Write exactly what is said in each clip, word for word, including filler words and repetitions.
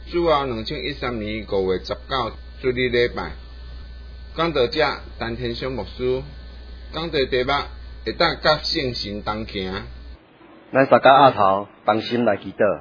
主后两千一三年五月十九主日礼拜，讲道者陈天祥牧师，讲道题目会当甲圣神同行。 咱大家压头同心来祈祷，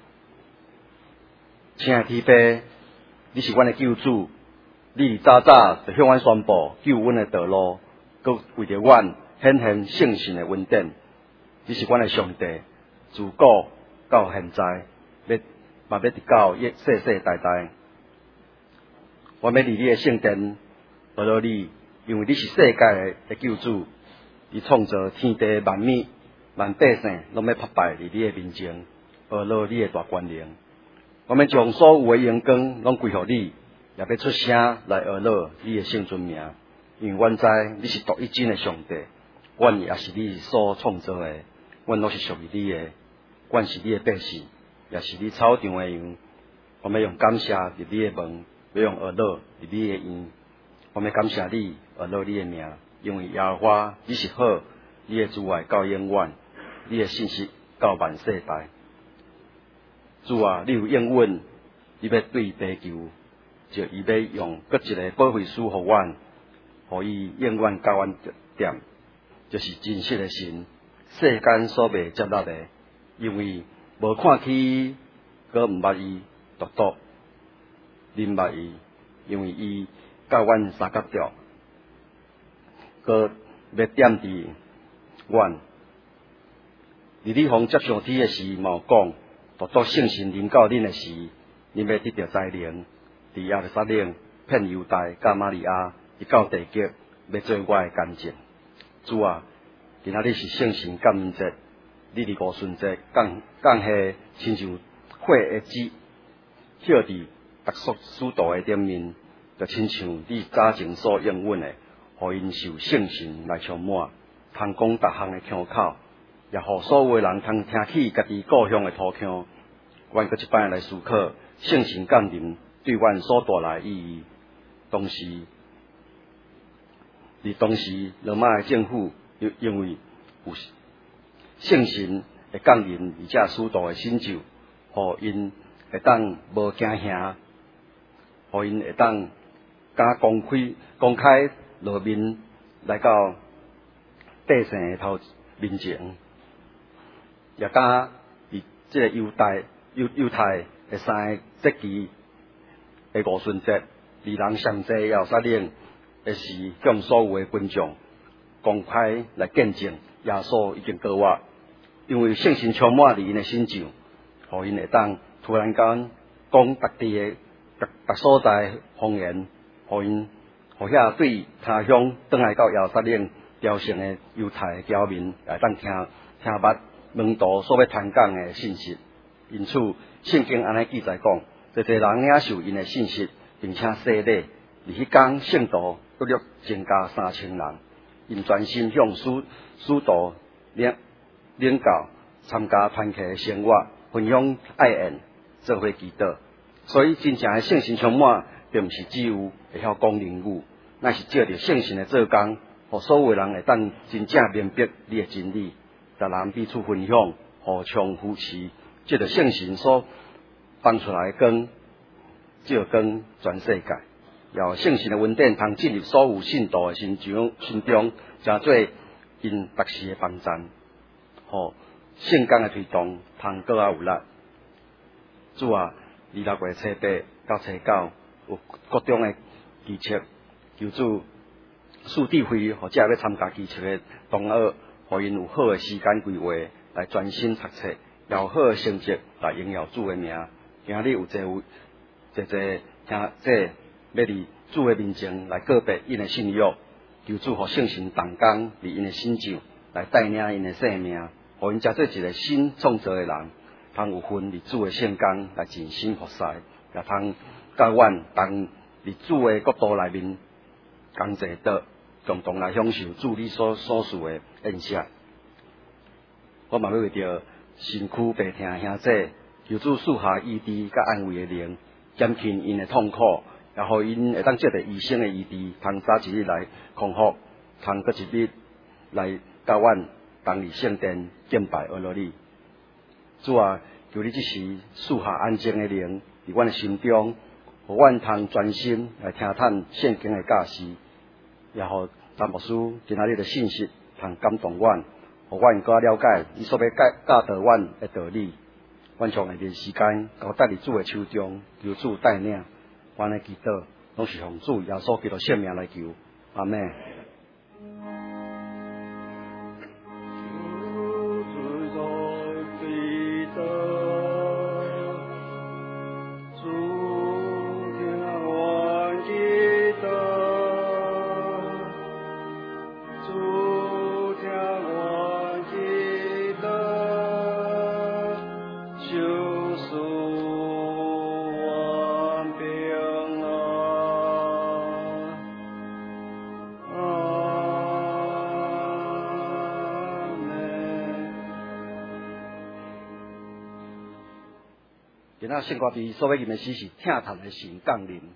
亲爱的天父，你是阮的救主，你早早就向阮宣布救阮的道路，佮为着阮显现圣神的恩典。你是阮的上帝，自古到现在，要嘛要直到世世代代。我要伫你的圣殿学了你，因为你是世界的救主，你创造天地万物。万百姓拢要拍拜伫你的面前，学了你的大权能。我们将所有的荣光拢归乎你，也要出声来学了你的圣尊名。因为阮知你是独一真的上帝，阮也是你所创造的，阮拢是属于你的，阮是你的百姓，也是你草场的羊。我们用感谢入你的门，要用学了入你的院。我们感谢你，学了你的名，因为耶和华你是好，你的慈爱到永远。你的信息到万世代，主啊，你有应允，你要对地球，就伊要用各一个保惠师互阮，互伊永远甲阮点，就是真实的神，世间所未接纳的，因为无看起，佮毋捌伊，独独认捌伊，因为伊甲阮相隔着，佮要点伫阮。伫你方接上天的时，冇讲，独独圣神临到恁的时，恁要得到灾灵，伫耶路撒冷、骗犹大、加玛利亚，一到地极，要做我的干净。主啊，今仔日是圣神感恩节，你伫五旬节降降下，亲像火的子，歇伫逐属使徒的顶面，就亲像你早前所应允的，互因受圣神来充满，通讲逐项的腔口。也互所有人通听起家己故乡的土腔，阮搁一摆来思考圣神降临对阮所带来意义。同时，伫当时罗马的政府又因为有圣神的降临，而且使徒的成就，互因会当无惊吓，互因会当敢公开公开露面来到百姓的头面前。也甲伫即个犹太犹犹太的三个节期的五旬节，二人上祭耶路撒冷的时，向所有的群众公开来见证耶稣已经过活，因为圣神充满伫因的心上，互因会当突然间讲各地的各各所在方言，互因互遐对他乡转来到耶路撒冷朝圣的犹太侨民来当听听捌。门徒所要传讲的信息，因此圣经安尼记载讲，侪侪人领受因的信息，并且洗礼。伫迄天，圣徒约略增加三千人，因专心向使使徒领领教，参加团契的生活，分享爱宴，做伙祈祷。所以，真正的圣神充满，并毋是只有会晓讲灵语，乃是借着圣神的做工，互所有人会当真正明白你的真理。逐人彼此分享，互相扶持，借着圣神所放出来的光，照光全世界。然圣神的恩典通进入所有信徒的心中，心中成做因逐时的帮赞，互圣工的推动通更加有力。主啊，二六月初八到初九有各种的祈测，求主赐智慧，或者要参加祈测的同学。互因有好的时间规划来专心读册，也有好的成绩来荣耀主的名。今日有侪有侪侪听这要伫主的面前来告别因的信仰，求主互圣神同工伫因的心上来带领因的生命，互因才做一个新创造的人，通有份伫主的圣工来尽心服侍，也通甲阮同伫主的国度内面同齐得。共同来享受主你所所赐的恩赦。我嘛要为着身躯病痛兄弟，求主赐下医治甲安慰的灵，减轻因的痛苦，也互因会当借着医生的医治，通早一日来康复，通搁一日来甲阮同伫圣殿敬拜阿罗你。主啊，求你即时赐下安静的灵， 伫阮的心中，互阮通专心来听探圣经的教示，也互詹牧师今仔日的信息通感动阮，互阮更了解伊所要教教导阮的道理。阮将下面时间交带伫主的手中，求主带领。阮的祈祷拢是奉主耶稣基督圣名来求，阿门。今仔圣歌比所要吟的诗是听谈的神降临。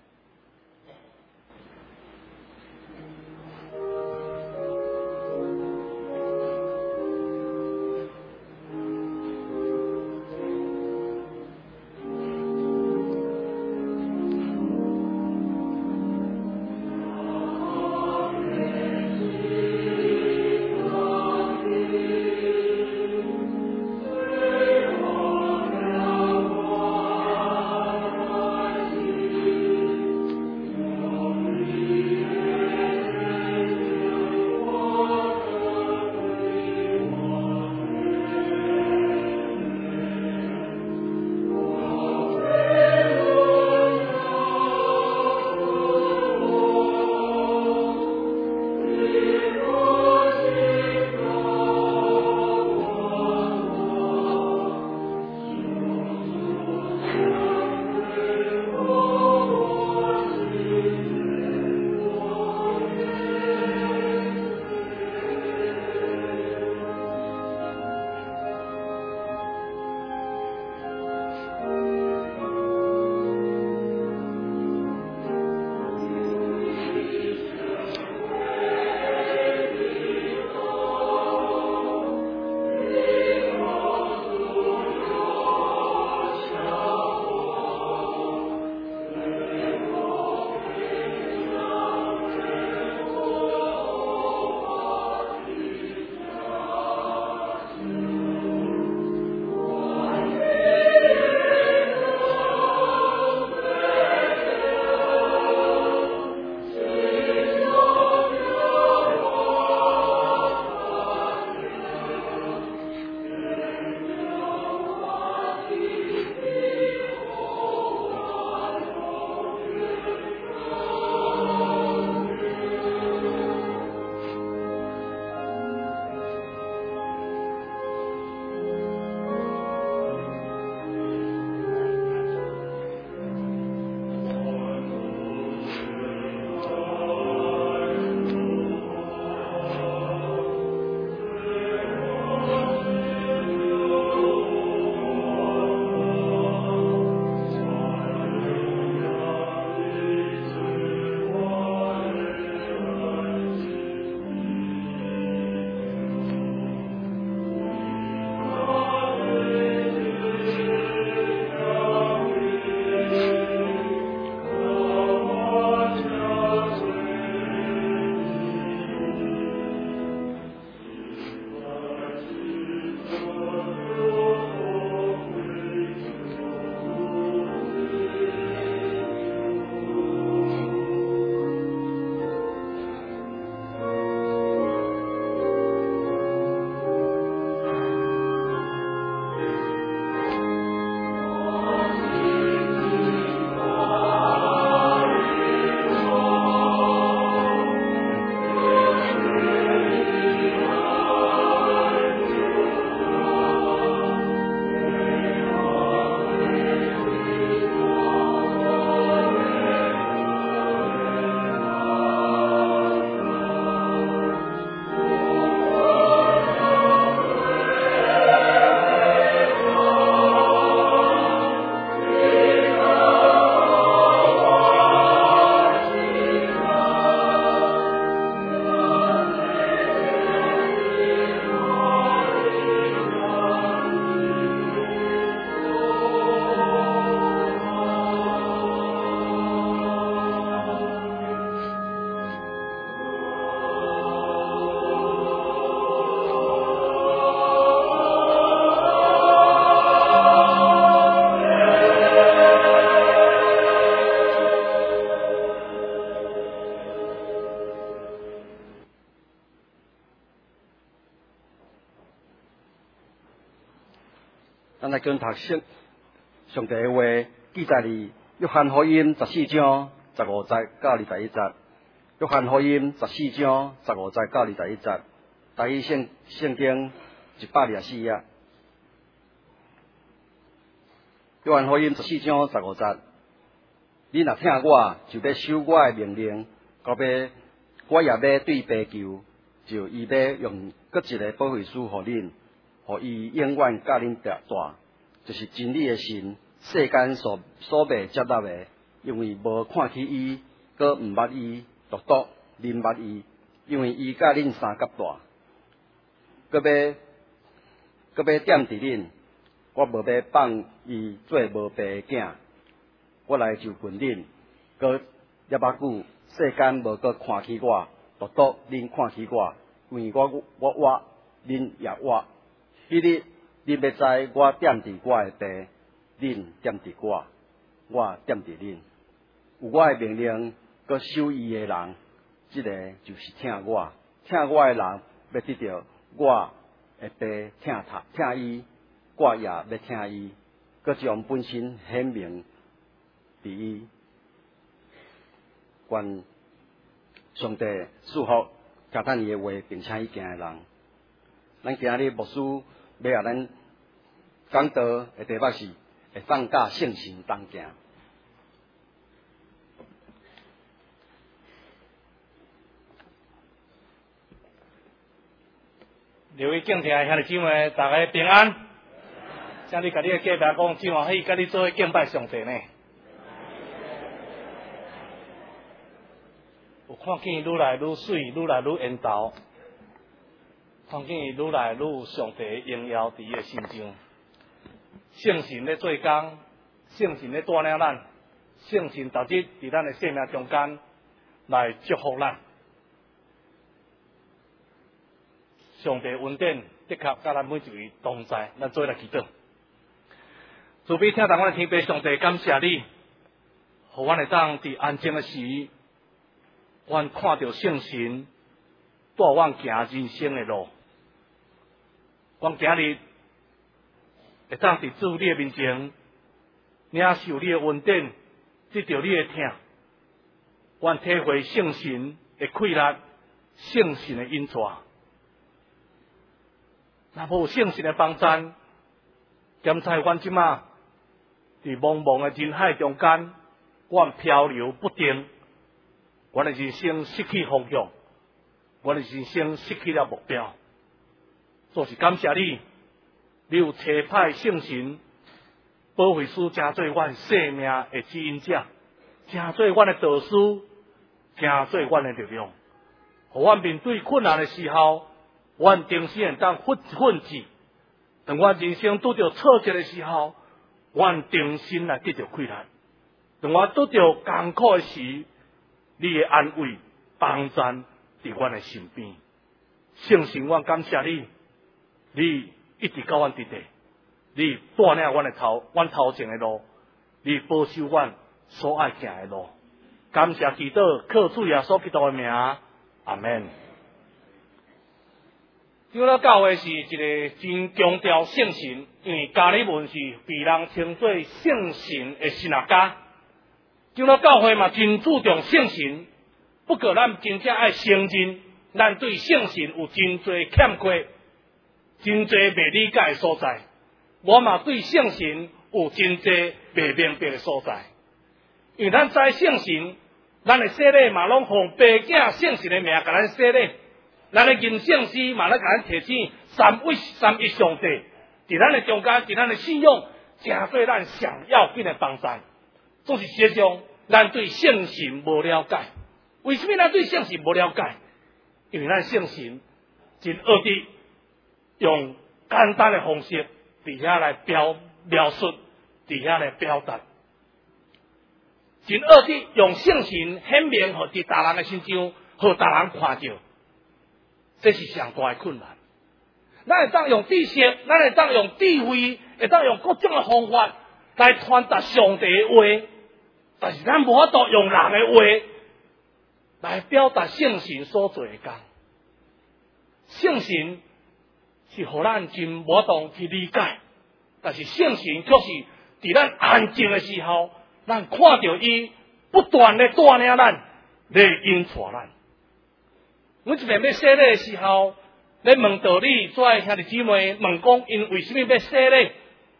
来跟读圣上帝的话，记载伫约翰福音十四章十五节到二十一节。约翰福音十四章十五节到二十一节，大意圣圣经一百二十四页。约翰福音十四章十五节，你若听我，就要守我的命令，到尾我也要对爸求，就伊要用搁一个保惠师互恁，互伊永远甲恁大大，就是真理的神，世间所所未接纳的，因为无看起伊，搁毋捌伊。独独恁捌伊，因为伊甲恁三甲大，搁要搁要点伫恁，我无要放伊做无爸的囝，我来就近恁，搁也捌久，世间无搁看起我，独独恁看起我，因为我我活，恁也活。迄日恁要知我点伫我的爸，恁点伫我，我点伫恁，有我的命令。搁守伊的人，即、这个就是听我，听我的人要得到我的爸听他听伊，我也要听伊，搁将本身显明伫伊。愿上帝祝福听咱伊的话，并且伊行的人。咱今日牧师要甲咱讲道的题目是会放假圣神同行。 各位敬听的兄弟姊妹，大家平安。请你甲你的隔壁讲，真欢喜甲你做伙敬拜上帝呢。有看见愈来愈水，愈来愈缘投，看见愈来愈有上帝的荣耀伫伊的心上。圣神咧做工，圣神咧带领咱，圣神逐日伫咱的生命中间来祝福咱。上帝恩典的确甲咱每一位同在，咱做来祈祷。慈悲听从阮的天父上帝，感谢你，互阮会当伫安静的时，阮看到圣神带阮行人生的路。阮今日会当伫主你的面前，领受你的恩典，得到你的听。阮体会圣神的快乐，圣神的引带。若无圣神的帮助，兼在阮即马伫茫茫的人海中间，阮漂流不定，阮的人生失去方向，阮的人生失去了目标。就是感谢你，你有差派圣神保惠师，成做阮生命的指引者，成做阮的导师，成做阮的力量，互阮面对困难的时候。阮定时会当奋奋志，当阮人生拄着挫折的时候，阮定心来得到快乐。当我拄着艰苦的时，你的安慰、帮助伫阮的身边。圣神，阮感谢你，你一直甲阮伫地，你带领阮的头，阮头前的路，你保守阮所爱行的路。感谢祈祷，靠主耶稣基督的名，阿门。长老教会是一个真强调圣神，因为加里文是被人称作圣神的神学家。长老教会嘛真注重圣神，不过咱真正爱承认，咱对圣神有真多欠缺，真多未理解的所在。我嘛对圣神有真多未明白的所在，因为咱知圣神，咱的洗礼嘛拢奉爸囝圣神的名甲咱洗礼。咱的人圣师嘛，咱甲咱提醒三位三一上帝，伫咱的中间，伫咱的信仰，正对咱上要紧的帮助。总是实际上，咱对圣神无了解。为什么咱对圣神无了解？因为咱圣神真恶的用简单的方式伫遐来表描述，伫遐来表达，真恶的用圣神显明，互伫大人的心上，互大人看到。这是上大的困难。咱会当用知识，咱会当用智慧，会当用各种的方法来传达上帝的话，但是咱无法度用人的话来表达圣神所做的工。圣神是互咱真无法度去理解， 但是圣神却是伫咱安静的时候，咱看到伊不断的带领咱，来引带咱。阮一边要洗礼的时候，咧问道理，做爱兄弟姊妹问讲，因为什么要洗礼？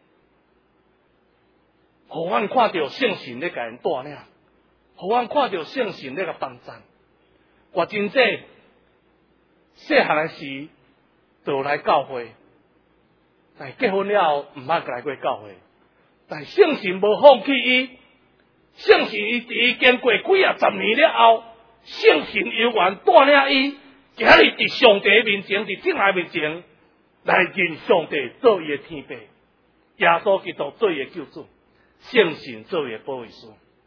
互阮看到圣神咧甲因带领，互阮看到圣神咧甲帮助。我真济细汉的时就来教会，但结婚了后毋捌来过教会。但圣神无放弃伊，圣神伊伫伊经过几啊十年了后，圣神犹原带领伊，今日伫上帝面前，伫正爱面前，来认上帝做伊的天父，耶稣基督做伊的救主，圣神做伊的保惠师。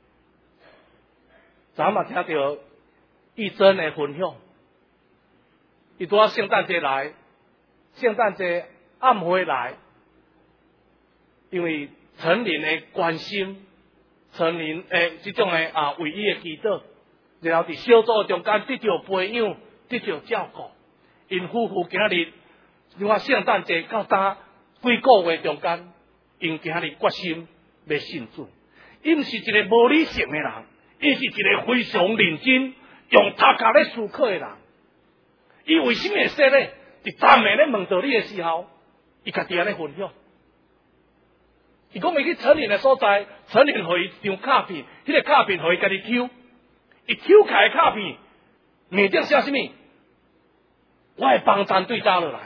昨晚听到义珍的分享，伊拄啊圣诞节来，圣诞节暗会来，因为成人的关心，成人诶这种的啊为伊的祈祷，然后伫小组中间得到培养，得到照顾。因夫妇今日像我圣诞节到呾几个月中间，因今日决心要信主。伊毋是一个无理性的人，伊是一个非常认真。用头壳咧思考的人，伊为什么会说咧？伫赞美咧问道理的时候，伊家己安尼分享。伊讲伊去成人的所在，成人互伊一张卡片，迄、那个卡片互伊家己抽，伊抽开的卡片，面顶写什么？我的帮战队打落来，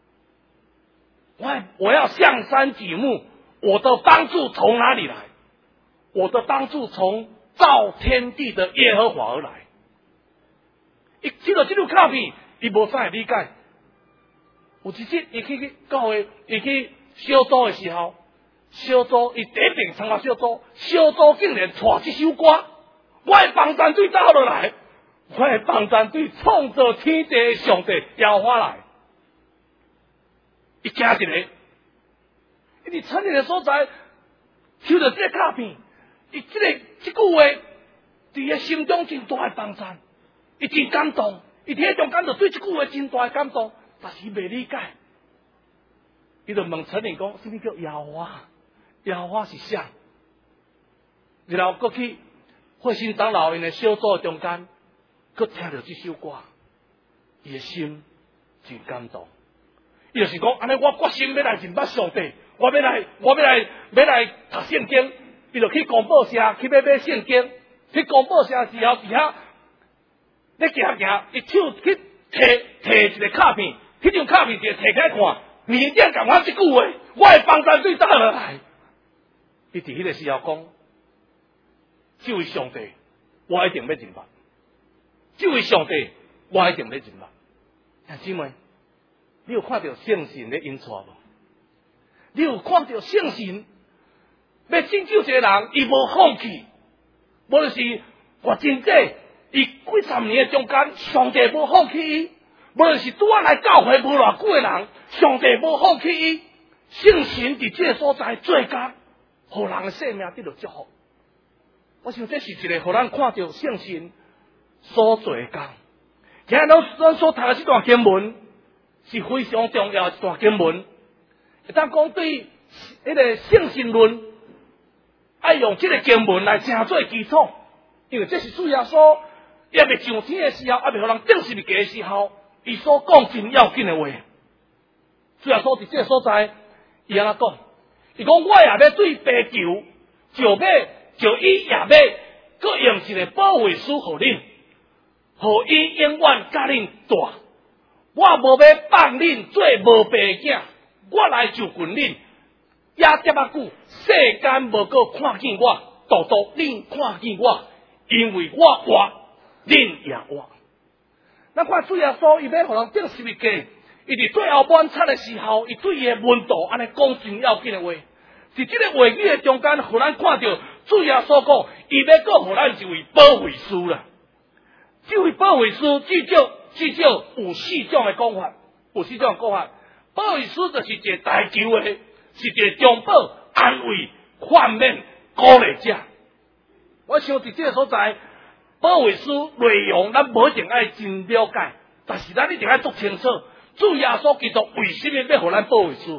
我我要向山举目，我的帮助从哪里来？我的帮助从造天地的耶和华而来。伊抽到这张卡片，伊无啥会理解。有一次，伊去去教会，伊去小组的时候，小组伊第一遍参加小组，小组竟然唱这首歌，我的帮战队走落来，我的帮战队创造天地的上帝摇花来，伊惊一个，伊伫成年的所在，抽到这个卡片，伊这个这句话，伫伊心中真大的帮赞。伊真感动，伊伫迄中间就对这句话真大的感动，但是伊未理解，伊就问陈林讲：什么叫摇花？摇花是啥？然后过去慧心长老因的小组中间，佮听到这首歌，伊的心真感动。伊就是讲，安尼我决心要来认捌上帝，我要来，我要来，要来读圣经。伊就去公报社去买买圣经，去公报社时候伫遐。咧行行，伊手去摕摕一个卡片，迄张卡片就摕起来看，面顶讲我一句话，我会帮战队打落来。伊伫迄个时候讲，这位上帝，我一定要认捌；这位上帝，我一定要认捌。兄姊妹，你有看到圣神咧引带无？你有看到圣神要拯救一个人，伊无放弃，无就是我真济。伊几十年的中间，上帝无放弃伊，无论是拄仔来教会无偌久的人，上帝无放弃伊。圣神伫这个所在做工，互人的生命得到祝福。我想这是一个互咱看到圣神所做的工。今日咱咱所读的这段经文是非常重要的一段经文，会当讲对迄个圣神论，爱用这个经文来成做基础，因为这是主耶稣。也未上天的时候，也未互人定十字架的时候，伊所讲真要紧的话，主要说伫这个所在，伊安怎讲？伊讲我也要对地球，就要就伊也要，佮用一个保卫师互恁，互伊永远甲恁大。我无要放恁做无爸囝，我来就近恁，也这么久，世间无个看见我，独独恁看见我，因为我活。恁也活，咱看主耶稣，伊要互人定十字架，伊伫最后晚餐的时候，伊对伊的门徒安尼讲真要紧的话，伫这个话语的中间，互咱看到主耶稣讲，伊要搁互咱一位保惠师啦。这位保惠师至少至少有四种的讲法，有四种讲法。保惠师就是一个大球的，是一个中保、安慰、劝勉、鼓励者。我想伫这个所在。保惠师内容咱无一定爱真了解，但是咱一定爱做清楚。主耶稣基督为什么要互咱保惠师？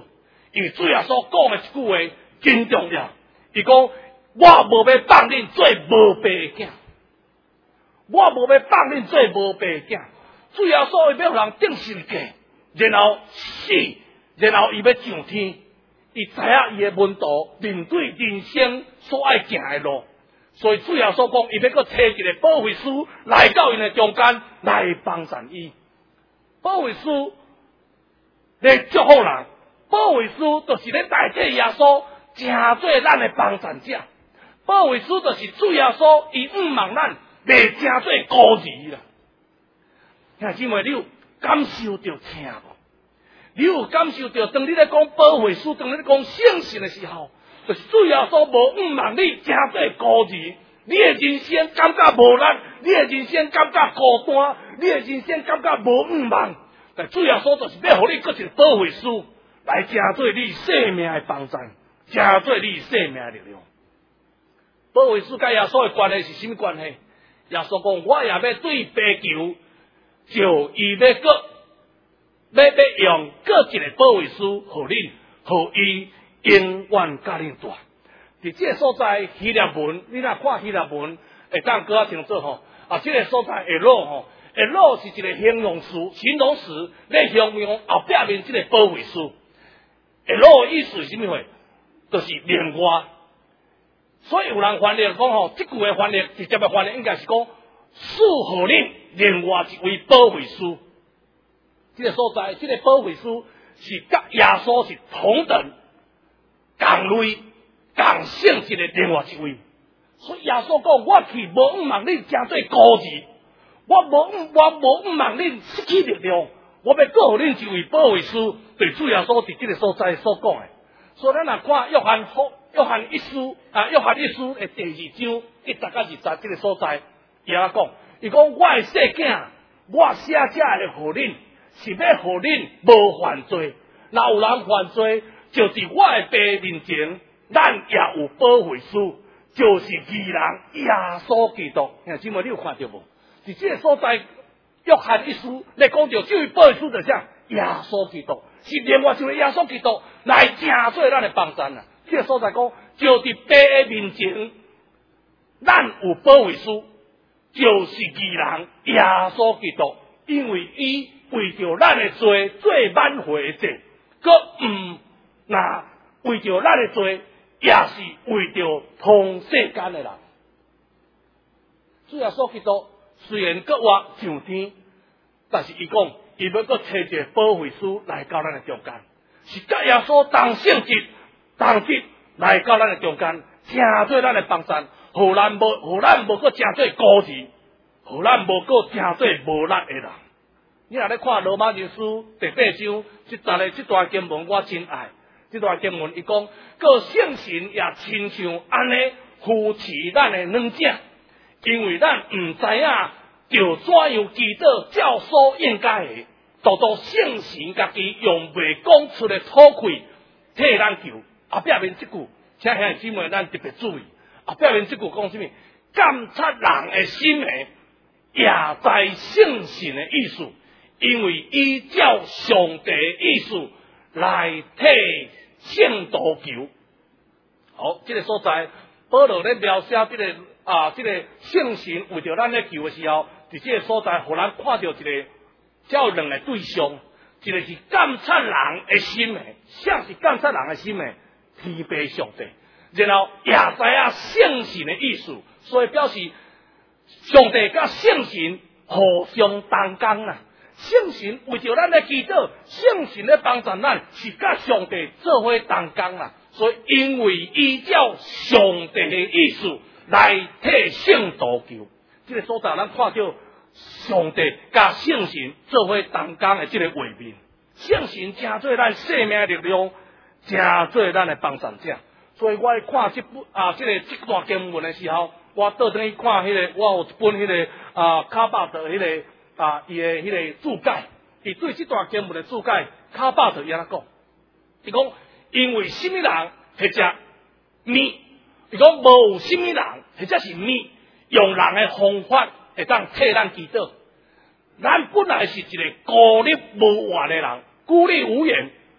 因为主耶稣讲的一句话真重要，伊讲我无要放恁做无爸的囝，我无要放恁做无爸的囝。主耶稣伊要让人定十字架，然后死，然后伊要上天。伊知影伊的门徒面对人生所爱行的路，所以主耶稣讲，伊要搁找一个保惠师来到因的中间来帮助伊。保惠师来祝福人，保惠师就是咧代替耶稣，诚做咱的帮助者。保惠师就是主耶稣，伊毋望咱袂诚做孤儿啦。兄姊妹，你有感受到疼无？你有感受到，当你咧讲保惠师，当你咧讲圣神的时候，就是主耶稣无毋望你诚做孤儿，你的人生感觉无力，你的人生感觉孤单，你的人生感觉无毋望。但主耶稣就是要互你搁一个保惠师，来诚做你生命的帮助，诚做你生命的力量。保惠师甲耶稣的关系是什么关系？耶稣讲，我也要对爸求，就伊要搁。要要用各一个保惠师，互恁，互伊永远甲恁住。伫这个所在希腊文，你若看希腊文，会当搁较清楚吼。啊，这个所在会落吼，会落是一个形容词，形容词咧形容后壁面这个保惠师。会落的意思是什么货？就是另外。所以有人翻译讲吼，这句的翻译直接的翻译应该是讲，赐互恁另外一位保惠师。这个所在，这个保惠师是甲耶稣是同等、同类、同性质的另外一位。所以耶稣讲，我去无毋望恁诚做孤儿，我无我无毋望恁失去力量，我要告诉恁一位保惠师，对主耶稣伫这个所在所讲的。所以咱若看约翰福约翰一书啊，约翰一书的第二章一十到二十这个所在，伊安讲，伊讲我的细囝，我写这会互恁。是要互恁无犯罪，若有人犯罪，就伫我的爸面前，咱也有保惠师，就是义人耶稣基督。兄姊妹，你有看到无？伫这个所在，约翰一书咧讲到这位保惠师就是啥？耶稣基督是另外一位耶稣基督来诚做咱的帮助啊！这个所在讲，就伫爸的面前，咱有保惠师，就是义人耶稣基督，因为伊。为着咱的罪做挽回的罪，搁毋那为着咱的罪，也是为着通世间的人。主耶稣基督虽然搁活上天，但是伊讲，伊要搁找一个保惠师来到咱的中间，是甲耶稣同性质、同质来到咱的中间，诚做咱的帮助，互咱无，互咱无搁诚做孤儿，互咱无搁诚做无力的人。你若咧看罗马人书第八章，即段的即段经文我真爱。即段经文伊讲，个圣神也亲像安尼扶持咱的软者，因为咱毋知影就怎样祈祷照所应该的，独独圣神家己用未讲出的土气替咱求。后壁面即句，请兄弟姊妹咱特别注意。后壁面即句讲什么？监察人的心的，也在圣神的意思。因为依照上帝的意思来替圣徒求。好，这个所在，保罗咧描写这个啊，这个圣神为着咱咧求的时候，伫这个所在，互咱看到一个，只有两个对象，一个是监察人的心的，啥是监察人的心的？天父上帝，然后也知影圣神的意思，所以表示上帝甲圣神互相同工啊。圣神为着咱的祈祷，圣神咧帮助咱，是甲上帝做伙同工啦。所以因为依照上帝的意思来替圣徒求，这个所在咱看到上帝甲圣神做伙同工的这个画面。圣神诚做咱生命的力量，诚做咱的帮助者。所以我咧看这本啊，这个这段经文的时候，我倒转去看迄、那个，我有一本迄、那个啊卡巴特迄、那个。啊，伊的迄个注解，伊对这段经文的注解，卡巴特伊安怎讲？伊讲，因为什么人或者咪，伊讲无有什么人或者是咪，用人的方法会当替咱祈祷。咱本来是一个孤立无援的人，孤立无援，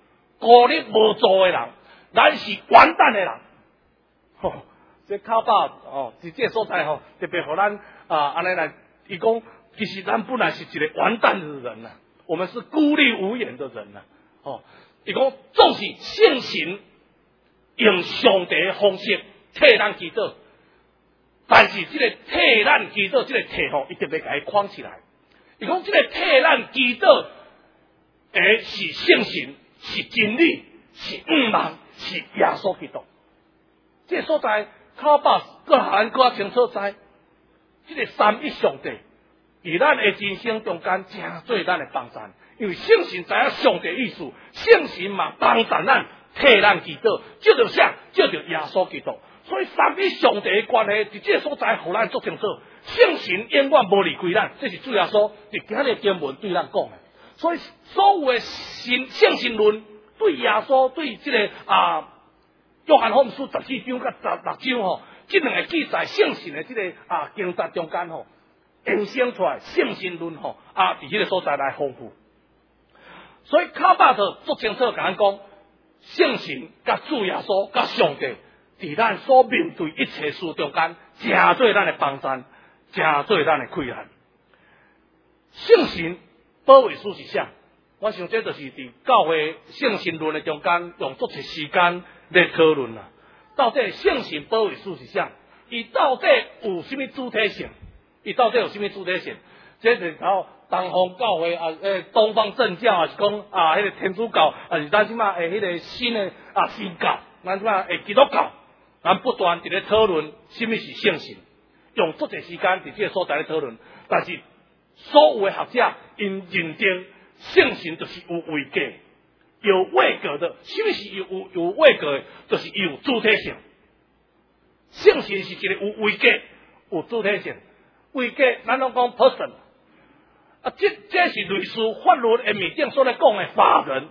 孤立无助的人，咱是完蛋的人。吼，这卡巴哦，伫这个所在吼，特别互咱啊安尼来，伊讲，其实咱本来是一个完蛋的人呐、啊，我们是孤立无援的人呐、啊。哦，伊讲总是圣神用上帝的方式替咱祈祷，但是这个替咱祈祷这个题吼，伊特别甲伊框起来。伊讲这个替咱祈祷，诶是圣神，是真理，是五望，是耶稣基督。这个所在，靠巴搁咱搁清楚知，这个三一上帝，伫咱的人生中间，真做咱的帮衬。因为圣神知影上帝意思，圣神嘛帮衬咱，替咱祈祷，叫着啥？叫着耶稣基督。所以三一上帝的关系，伫这个所在，互咱做清楚。圣神永远无离开咱，这是主耶稣伫今日经文对咱讲的。所以所有的神圣神论对耶稣对这个啊约翰福音书十四章甲十六章吼，这两个记载圣神的这个啊经节中间吼，衍生出来圣神论吼啊，伫这个所在来丰富。所以卡巴特足清楚甲咱讲，圣神甲主耶稣甲上帝伫咱所面对一切事中间，真做咱的帮衬。真做咱的困难。圣神保卫事实上，我想这就是伫教会圣神论的中间，用足侪时间来讨论啦。到底圣神保卫事实上，伊到底有什么主体性？伊到底有什么主体性？这是靠东方教会啊，诶，东方正教啊，是讲啊，迄个天主教啊，是咱即马诶，迄个新的啊新教，咱即马诶基督教，咱不断伫咧讨论什么是圣神。用足侪时间伫这个所在咧讨论，但是所有的学者因认定圣神就是有位格、有位格的。什么是有有有位格的？就是有主体性。圣神是一个有位格、有主体性。位格，咱拢讲 person 啊，这这是类似法律的面顶所咧讲的法人，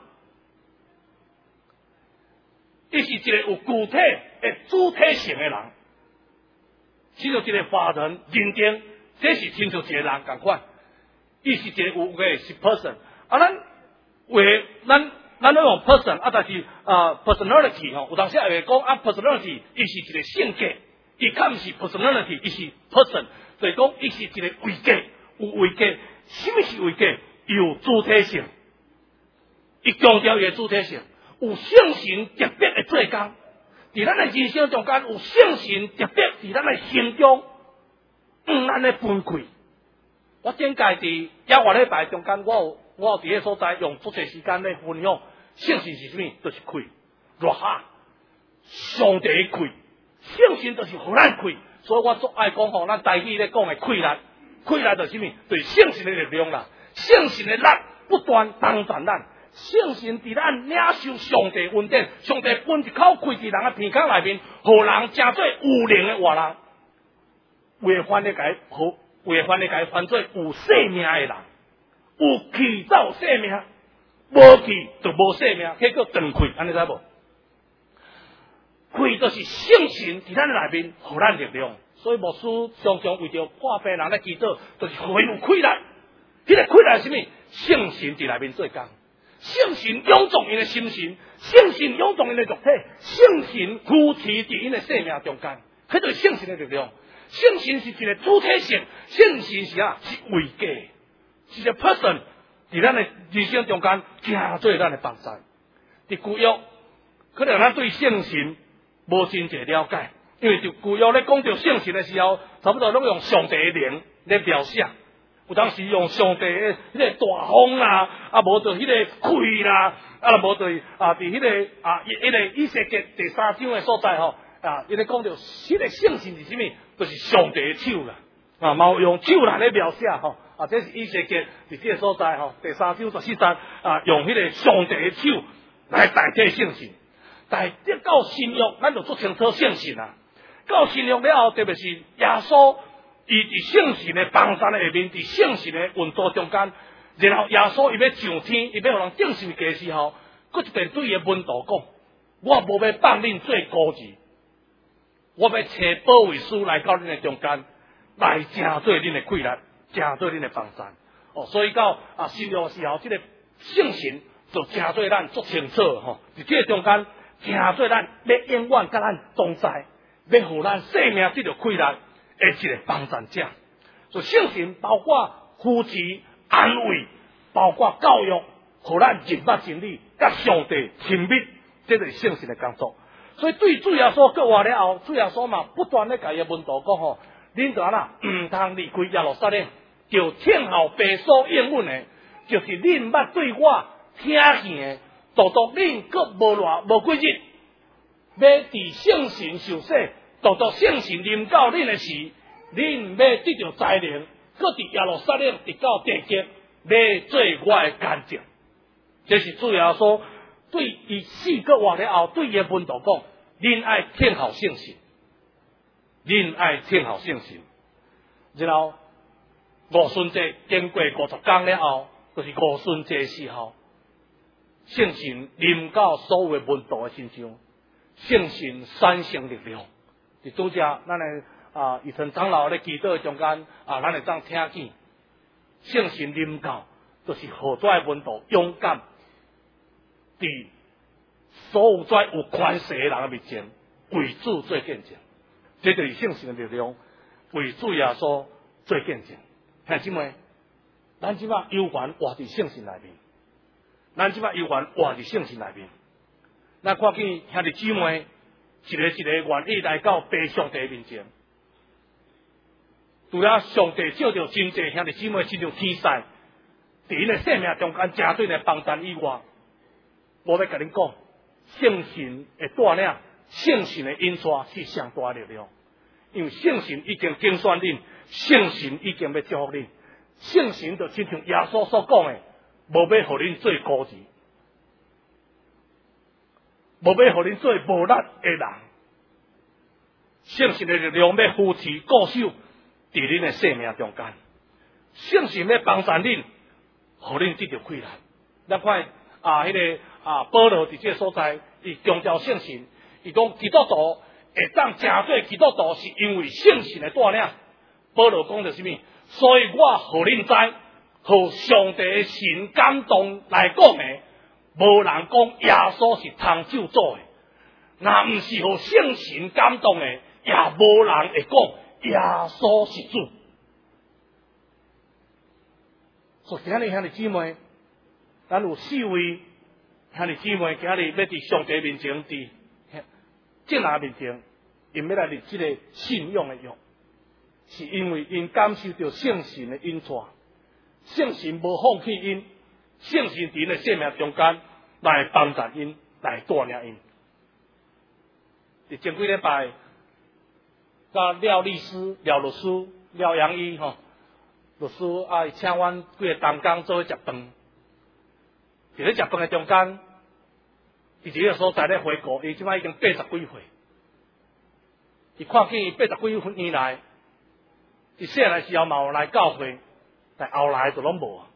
伊是一个有具体的主体性的人。亲像一个法人认定，这是亲像一个人共款，伊是一个有个是 person， 啊，咱为咱咱都用 person， 啊，但是啊 personality 吼，有当时也会讲啊 personality， 伊是一个性格，伊较毋是 personality， 伊是 person， 所以讲伊是一个位格，有位格，什么是位格？有主体性，伊强调伊的主体性，有圣神特别的做工。伫咱的人生中间有圣神特别伫咱的心中，嗯，咱的分开。我顶届伫亚华礼拜中间，我有我有伫个所在用足侪时间来分享圣神是什么，就是开，落下上帝的开，圣神就是互咱开。所以我足爱讲吼，咱台语咧讲的开力，开力就是什么？就是圣神的力量啦，圣神的力不断帮助咱。圣神伫咱领受上帝恩典，上帝分一口开伫人的鼻孔内面，互人真做有灵的活人。违反咧改好，违反咧改犯做有生命的人，有气才有生命，无气就无生命，迄叫断开，安尼知无？开就是圣神伫咱内面，互咱力量。所以牧师常常为着破病人咧祈祷，就是互因有开力。迄、那个开力是什么？圣神伫内面做工。圣神永驻因的心神，圣神永驻因的肉体，圣神扶持伫因的生命中间，迄就是圣神的力量。圣神是一个主体性，圣神是啊是位格，是一个 person 伫咱的人生中间，真做咱的帮助。伫旧约，可能咱对圣神无真正了解，因为伫旧约咧讲到圣神的时候，差不多拢用上帝的灵来描写。有当时用上帝的迄个大风啦，啊，无就迄个开啦，啊，无就啊，伫迄个啊，迄个以西结第三章的所在吼，啊，伊咧讲到迄个圣神是啥物？就是上帝的手啦，啊，嘛用手来咧描写吼，啊，这是以西结伫即个所在吼，第三章十四节啊，用迄个上帝的手来代替圣神。但係一到新約，咱就足清楚聖神啊。到新約了後，特別是耶穌。伊伫聖神的幫山的下面，伫聖神的運作中間，然後耶穌伊要上天，伊要互人證實嘅時候，佫一遍對伊的門徒講：我無要放恁做孤兒，我要找保惠師來到恁的中間，來成做恁的氣力，成做恁的幫山。哦，所以到啊新約的時候，即、這個聖神就真做咱足清楚吼，伫这中间，真做咱要永远甲咱同在，要互咱生命得到快乐的一个帮助者。所以圣神包括扶持、安慰，包括教育，互咱认捌真理，甲上帝亲密，这就是圣神的工作。所以对主耶稣过活了后，主耶稣嘛不断咧甲伊门徒讲吼，恁就安那毋通离开耶路撒冷，就听候父所应允的，就是恁捌对我听见的，独独恁阁无偌无几日，要伫圣神受洗，独独圣神临到恁的时，恁要得到才能，阁伫耶路撒冷直到地极，要做我的见证。这是主耶稣对伊死过活了后，对伊的门徒讲。恁爱听候圣神，恁爱听候圣神。然后五旬节经过五十天了后，就是五旬节时候，圣神临到所有的门徒的身上，圣神产生力量。伫拄只咱的啊，以前长老咧祈祷中间啊，咱会当听见圣神临到，就是好多的门徒勇敢伫。所有在有权势的人的面前，为主做见证，这就是圣神的力量，为主耶稣做见证。兄姊妹，咱即摆有缘活伫圣神内面，咱即摆有缘活伫圣神内面。咱看见兄弟姊妹一个一个愿意来到父上帝面前，除了上帝照着真济兄弟姊妹亲像天使，伫因的生命中间真对来帮助以外，我要甲恁讲。圣神的带领，圣神的引带是上大的力量，因为圣神已经竞选恁，圣神已经要祝福恁，圣神就亲像耶稣所讲的，无要互恁做孤儿，无要互恁做无力的人。圣神的力量要扶持固守伫恁的生命中间，圣神要帮助恁，互恁得到快乐。咱看啊，迄、那个。啊，保罗伫这个所在，伊强调圣神，伊讲基督徒会当真做基督徒，是因为圣神的带领。保罗讲着什么？所以我互恁知，互上帝的神感动来讲的，无人讲耶稣是通救主的，若毋是互圣神感动的，也无人会讲耶稣是主。所以今日兄弟姊妹，咱有四位。兄弟姊妹，今日要伫上帝面前，伫众人面前，因要来立这个信仰的约，是因为因感受到圣神的引带，圣神无放弃因，圣神伫因的生命中间来帮助因，来带领因。伫前几礼拜，甲廖律师、廖律师、廖杨医吼，律师啊，请阮几个同工做伙食饭。伫咧食饭的中间，伊伫个所在咧回顾，伊即摆已经八十几岁。伊看见伊八十几年来，伊细汉时候嘛有来教会，但后来就拢无啊。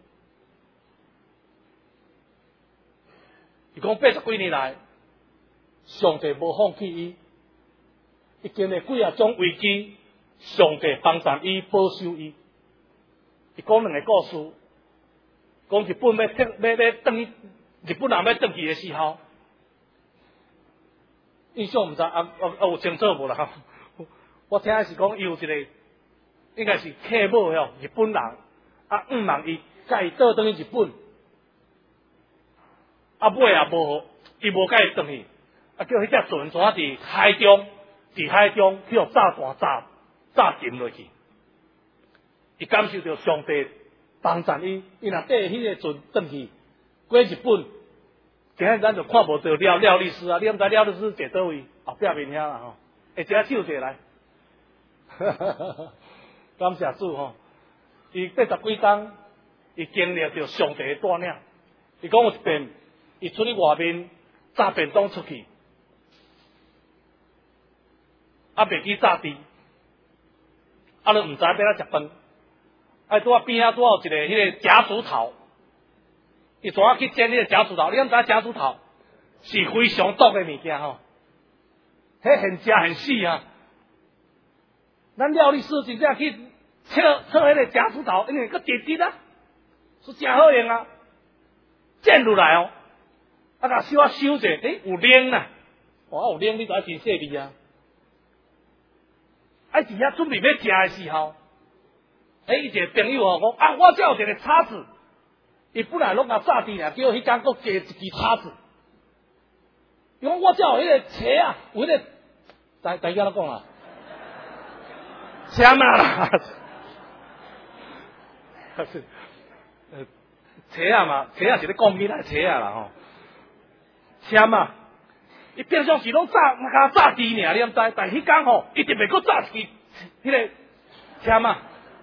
伊讲八十几年来，上帝无放弃伊，伊经历几啊种危机，上帝帮助伊、保守伊。伊讲两个故事。讲日本要退要要转，日本人要转去的时候，印象毋知啊啊啊有清楚无啦？我听是讲伊有一个，应该是客某哟，日本人啊，毋问伊，甲伊倒转去日本，啊尾也无，伊无甲伊转去，啊叫迄只船船伫海中，伫海中去互炸弹炸炸沉落去，伊感受到上帝。帮助伊，伊若缀迄个船转去过日本，今日咱就看无到廖廖律师啊！你毋知廖律师坐倒位？后壁面遐啦吼，会一下手坐来，感谢主吼！伊八十几冬，伊经历着上帝的带领。伊讲有一遍，伊出去外面炸便当出去，啊袂记炸猪，啊都毋知要哪食饭。啊，拄啊边仔拄有一个迄个夹竹桃，伊怎啊去捡迄个夹竹桃？你毋知夹竹桃是非常毒的物件吼，迄现食现死啊！咱廖律师真正去测测迄个夹竹桃，因为个直直啊，是真好用啊，捡落来哦， 啊，甲收啊收者，诶，有冷啦，哇，有冷，你就要真细腻啊！啊，伫遐准备要食的时候，诶，伊一个朋友吼讲啊，我这有一个叉子，伊本来拢甲炸猪尔，叫迄间佫加一支叉子。伊讲我这有迄个车啊，有迄、那个，大大家都讲啊，车嘛啦，是，呃，车啊嘛，车啊是咧讲起来车啊啦吼，车嘛。伊平常时拢炸，甲炸猪尔，你毋知？但迄天吼，伊特别搁炸一支迄个车嘛。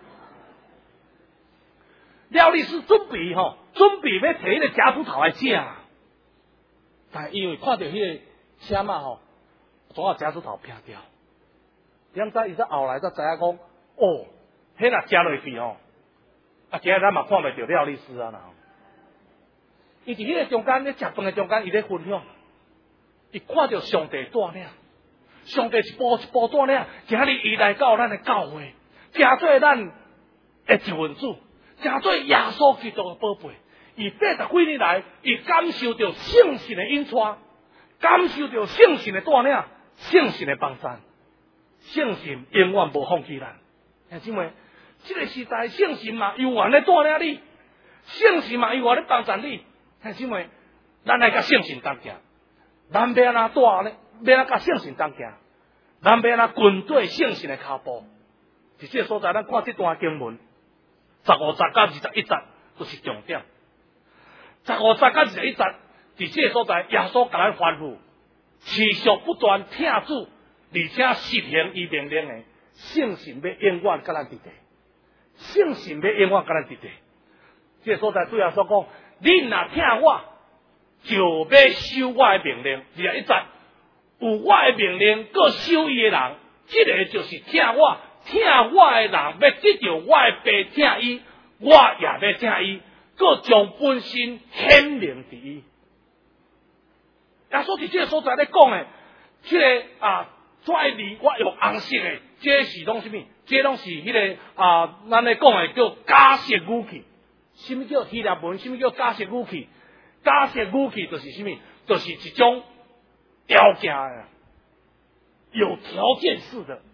廖律师准备吼，准备要摕迄个夹子头来食，但因为看到迄个车嘛吼，总有夹子头撇掉。你毋知？伊才后来才知影讲，哦，迄若食落去吼，啊，今日咱嘛看袂到廖律师啊啦。伊伫迄个中间咧食饭的中间，伊咧分享。伊看到上帝带领，上帝一步一步带领，今日伊来到咱的教会，真做咱的一份子，真做耶稣基督的宝贝。伊八十几年来，伊感受到圣神的引带，感受到圣神的带领，圣神的帮助，圣神永远无放弃咱。兄姊妹，这个时代圣神嘛，永远咧带领你，圣神嘛，永远咧帮助你。兄姊妹，咱来甲圣神同行。咱要安怎带呢？要安怎甲圣神同行？咱要安怎跟对圣神的脚步？伫这个所在，咱看这段经文，十五节到二十一节就是重点。十五节到二十一节，伫这个所在，耶稣甲咱吩咐，持续不断听主，而且实行伊命令的，圣神要永远甲咱伫地，圣神要永远甲咱伫地。这个所在对耶稣讲，恁若听我。就要守我的命令，二十一节有我的命令，各守伊的人，这个就是听我，听我的人要得到我的爸听伊，我也要听伊，各将本身显明伫伊。耶稣伫这个所在咧讲的，这个啊，拽离我用红色的，这是拢什么？这拢是迄、那个啊，咱咧讲的叫假设语气。什么叫希腊文？什么叫假设语气？假设语气就是什么？就是一种条件的，有条件式的。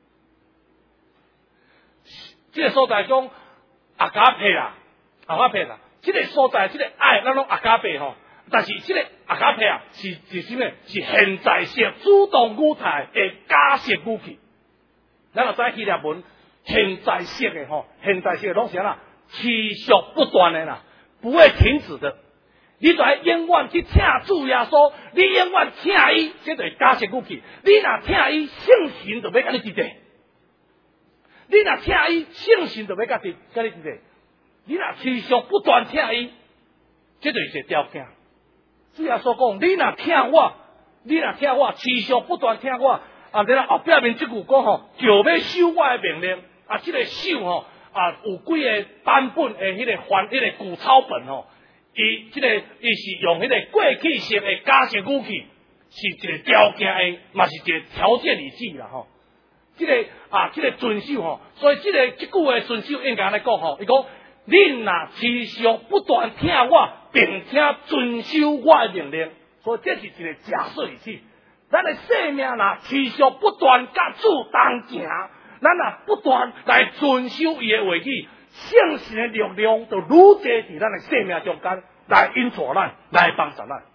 这个所在讲阿加佩啦，阿加佩啦，这个所在这个爱，咱拢阿加佩吼。但是这个阿加佩啊，是是什么？是现在式主动语态的假设语气。咱就知希腊文现在式的吼，现在式的拢是啥啦？持续不断的啦，不会停止的。你就要永远去听主耶稣，你永远听伊，这就是假设语气。你若听伊，圣神就要甲你伫地；你若听伊，圣神就要甲你甲你伫地。你若持续不断听伊，这就是一个条件。主耶稣讲，你若听我，你若听我，持续不断听我，啊，然后后壁面即句讲吼，就要守我的命令。啊，这个守吼啊，有几个版本的迄个翻迄个古抄本吼。伊即、这个伊是用迄个过去式的假设语气，是一个条件的，嘛是一个条件语句啦吼。即、这个啊，即、这个遵守吼，所以即、这个即句的遵守应该来讲吼，伊讲恁若持续不断听我，并且遵守我的命令，所以这是一个假设语句。咱的生命若持续不断甲主同行，咱若不断来遵守伊的话语。圣神的力量就愈多伫咱的生命中间来引导咱，来帮助咱。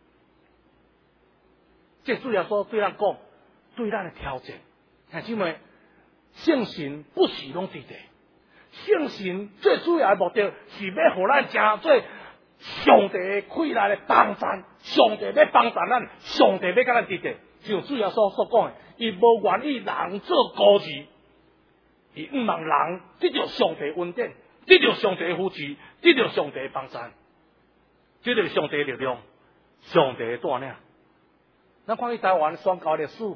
这主要说对咱讲，对咱的条件，兄姊妹，圣神不是拢伫地，圣神最主要的目的是要互咱成做上帝的溃烂的帮助，上帝要帮助咱，上帝要甲咱伫地，像主要所所讲的，伊无愿意人做孤儿。伊毋望人得到上帝恩典，得到上帝的扶持，得到上帝的帮助，得到上帝的力量，上帝的带领。咱看去台湾宣教历史，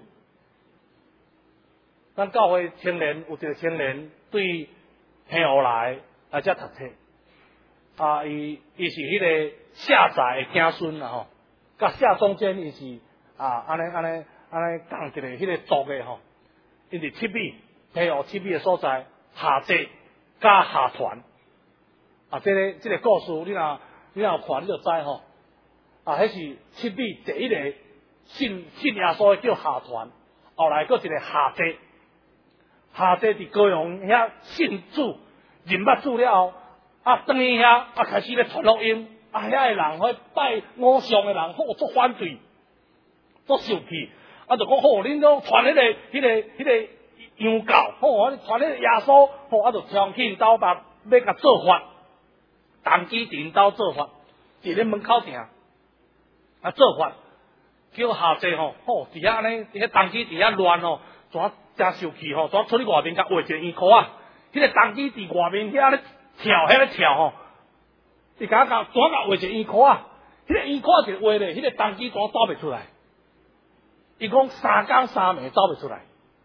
咱教会青年有一个青年对平湖来来遮读册，啊，伊伊是迄个下载的子孙啦吼，甲下中间伊是啊安尼安尼安尼共一个迄个族的吼，因伫七米。平湖七米的所在，下节加下团，啊，这个这个故事，你若你若有看，你就知吼。 啊，迄是七米第一个信信耶稣的叫夏团，后来佫一个夏济，夏济伫高雄遐信主，认捌主了后，啊，转去遐啊开始咧传福音，啊，遐个人迄拜偶像的人，好足反对，足受气，啊，就讲好，恁拢传迄个、迄个、迄个洋教，好，我传迄个耶稣，好，啊，就冲去因兜把要甲做法，当机伫因兜做法，伫咧门口埕，啊，做法。叫夏济吼，吼，伫遐安尼，伫遐当机伫遐乱吼，怎真受气吼，怎出去外面甲画一个圆箍啊？迄、那个当机伫外面遐咧跳，遐咧跳吼，伊甲甲怎甲画一个圆箍啊？迄、那个圆箍一画咧，迄、那个当机怎走袂出来？伊讲三更三暝走袂出来。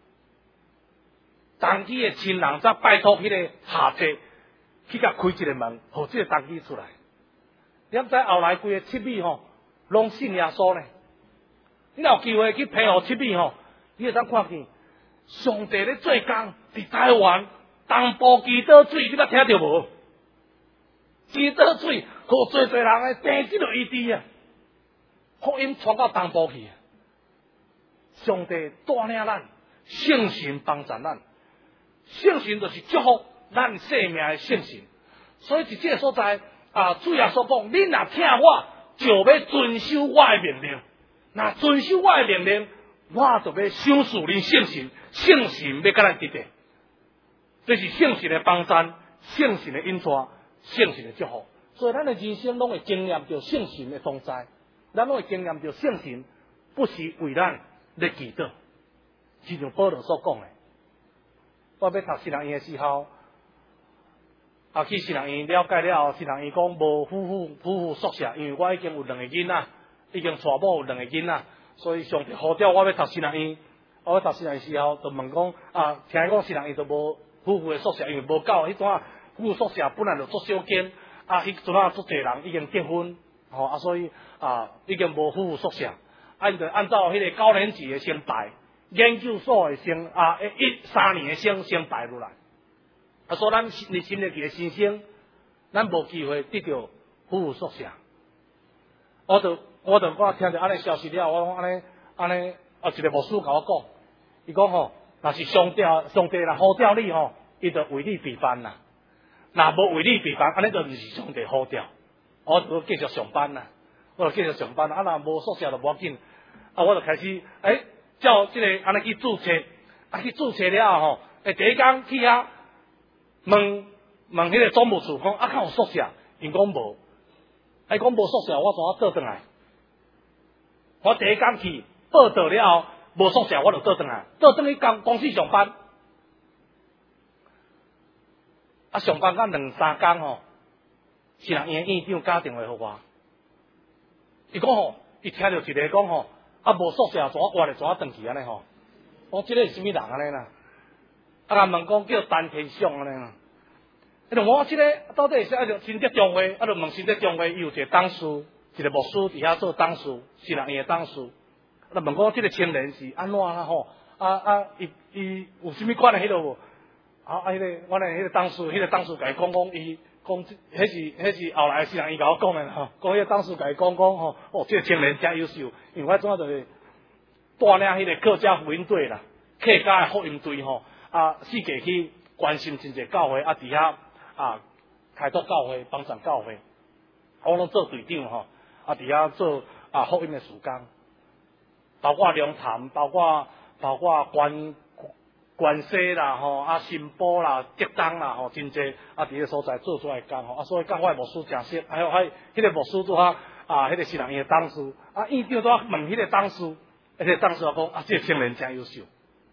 当机的亲人则拜托迄个夏济去甲开一个门，互即个当机出来。点知后来规个七米吼，拢信耶稣咧。你若有机会去配合七米吼，你会当看见上帝咧做工伫台湾东部基督水，你捌听着无？基督水，互做侪人诶病即落医治啊！福音传到东部去，上帝带领咱，圣神帮助咱，圣神就是祝福咱生命诶圣神。所以伫这个所在啊，主耶稣讲：恁若听我，就要遵守我诶命令。那遵守我的命令，我就要享受恁圣神，圣神要甲咱得的，这是圣神的帮助，圣神的引带，圣神的祝福。所以咱的人生拢会经验到圣神的同在，咱拢会经验到圣神不是为咱来祈祷，就像保罗所讲的。我要读新人院的时候，啊去新人院了解了后，新人院讲无夫妇夫妇宿舍，因为我已经有两个囡仔。已经娶某有两个囡仔，所以上帝呼召我要读新人院。我要读新人院时候，就问讲啊，听讲新人院就无夫妇的宿舍，因为无够。迄阵夫妇宿舍本来就足少间，啊，迄阵啊足侪人已经结婚，吼、哦、啊，所以啊已经无夫妇宿舍。按着按照迄个九年级的先排，研究所的先啊一三年的先先排落来。啊，所以咱新新入去的新生，咱无机会得到夫妇宿舍。我就。我就我听着安尼消息了，我讲安尼安尼，啊一个牧师甲我讲，伊讲吼，若是上帝上帝若呼召你吼，伊就为你备班啦。若无为你备班，安尼就毋是上帝呼召。我就继续上班啦，我就继续上班啦。啊，若无宿舍就无要紧，啊，我就开始诶，照即、这个安尼去注册，啊去注册了吼，诶第一工去遐问问迄个总务处讲啊，敢有宿舍？因讲无，伊讲无宿舍，我怎啊倒转来？我第一工去报道了后，无宿舍，我就倒转来，倒转去公公司上班。啊，上班到两三工吼，是人院院长打电话互我，伊讲吼，伊听到一个讲吼，啊无宿舍，怎活咧怎转去安尼吼？我即个是啥物人安尼啦？啊，人问讲叫陈天祥安尼啦。啊，就我即个到底是啊，就新竹中会，啊，就问新竹中会，伊有一个董事。一个牧师伫遐做董事，新人院的董事。那问讲，即个青年是安怎啦？吼，啊啊，伊伊有啥物款的迄落无？啊啊，迄、那个我咧迄个董事，迄、那个董事甲伊讲讲，伊讲，迄是迄是后来新人院甲我讲的吼，讲迄个董事甲伊讲讲吼，哦，即、这个青年真优秀，因为我怎啊就是带领迄个客家福音队啦，客家的福音队吼，啊，四界去关心真侪教会，啊，伫遐啊开拓教会，帮助教会，我拢做队长吼。啊，伫遐做啊福音的事工，包括龙潭，包括包括关关西啦，吼啊新埔啦、竹东啦，吼真济啊，伫个所在做出来工吼，啊所以甲我的牧师诚熟，还有还迄个牧师做啊啊，迄个新人院的董事，啊院长都问迄个董事，迄个董事讲啊，这个青年真优秀。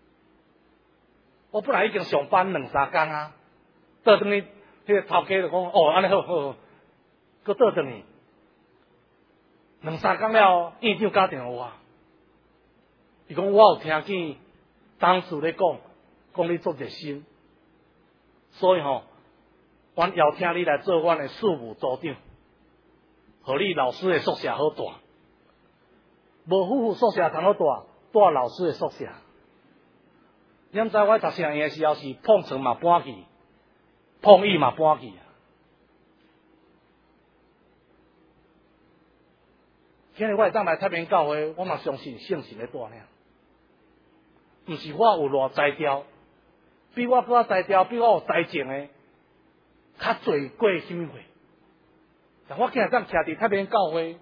我本来已经上班两三工啊，倒转去，迄个头家就讲哦，安尼好好，搁倒转去。两三工了，院长打电话我，伊讲我有听见董事咧讲，讲你做热心，所以吼，阮邀请你来做阮的事务组长，互你老师的宿舍好大，无夫妇宿舍通好大，住老师的宿舍。你毋知我读新人院的时候是碰床嘛搬去，碰椅嘛搬去。 今日我会当来太平教会，我嘛相信圣神的带领，毋是我有偌才调，比我搁才调，比我有才情的，较侪过什么会？但我今日当徛伫太平教会，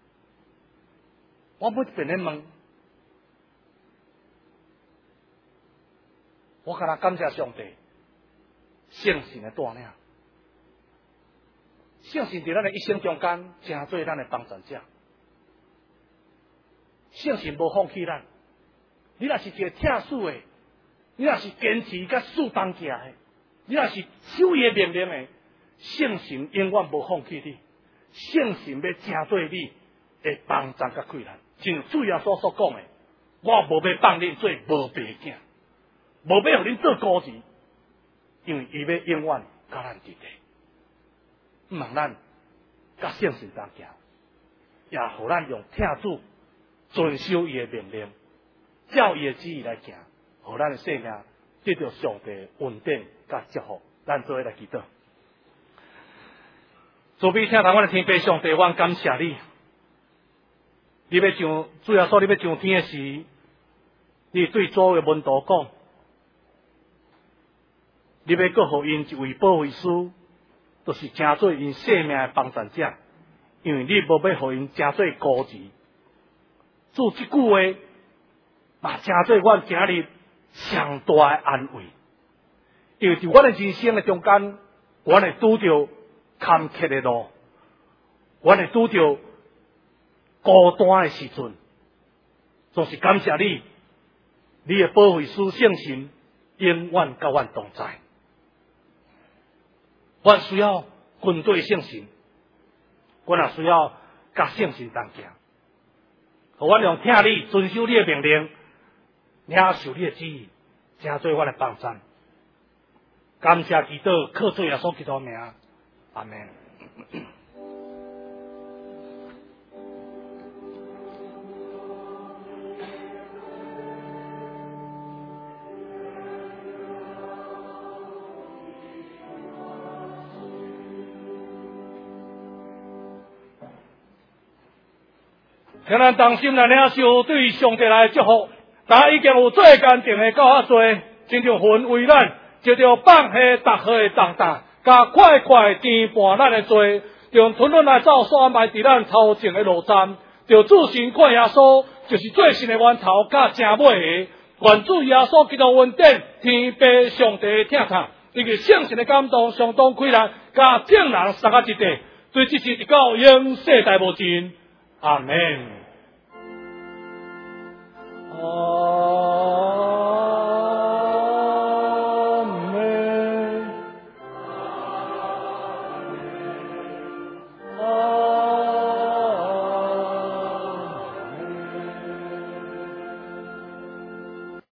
我每一遍咧问，我敢若感谢上帝，圣神的带领。圣神伫咱的一生中间，成做咱的帮助者。圣神无放弃咱，你若是一个疼死的，你若是坚持甲死当行的，你若是守伊的命令的，圣神永远无放弃你。圣神要成做你的帮助甲困难，正如主耶稣所讲的，我无要放恁做无白囝，无要互恁做孤儿，因为伊要永远甲咱伫地。毋望咱甲圣神同行，也互咱用听主遵守伊的命令，照伊的旨意来行，互咱的生命得到上帝的恩典甲祝福。咱做伙来祈祷。主必听从阮的天父上帝，阮感谢你。你要上主要说，你要上天的时，你对所有的门徒讲，你要搁互因一位保惠师。就是成做因生命的帮助者，因为你无要互因成做孤儿。做这句话，嘛成做阮今日上大的安慰。因为伫阮的人生的中间，阮会拄着坎坷的路，阮会拄着孤单的时阵，总是感谢你，你的保惠师圣神永远甲阮同在。阮需要军队圣神，阮也需要甲圣神同行。互阮用听你、遵守你的命令，领受你的旨意，成做阮的帮助。感谢祈祷，靠主耶稣基督名，阿门。请咱同心来领受对上帝来的祝福。大家已经有做坚定的到遐多，亲像魂为咱接着放下逐号的重担，甲快快填满咱的罪，用吞吞来走所安排伫咱头前的路站，就主神看耶稣，就是最新的源头，甲正尾的。愿主耶稣基督恩典，天父上帝听从，以及圣神的感动，相当开朗，甲正人三个一地，对这次一到永世代无尽。阿门。哦。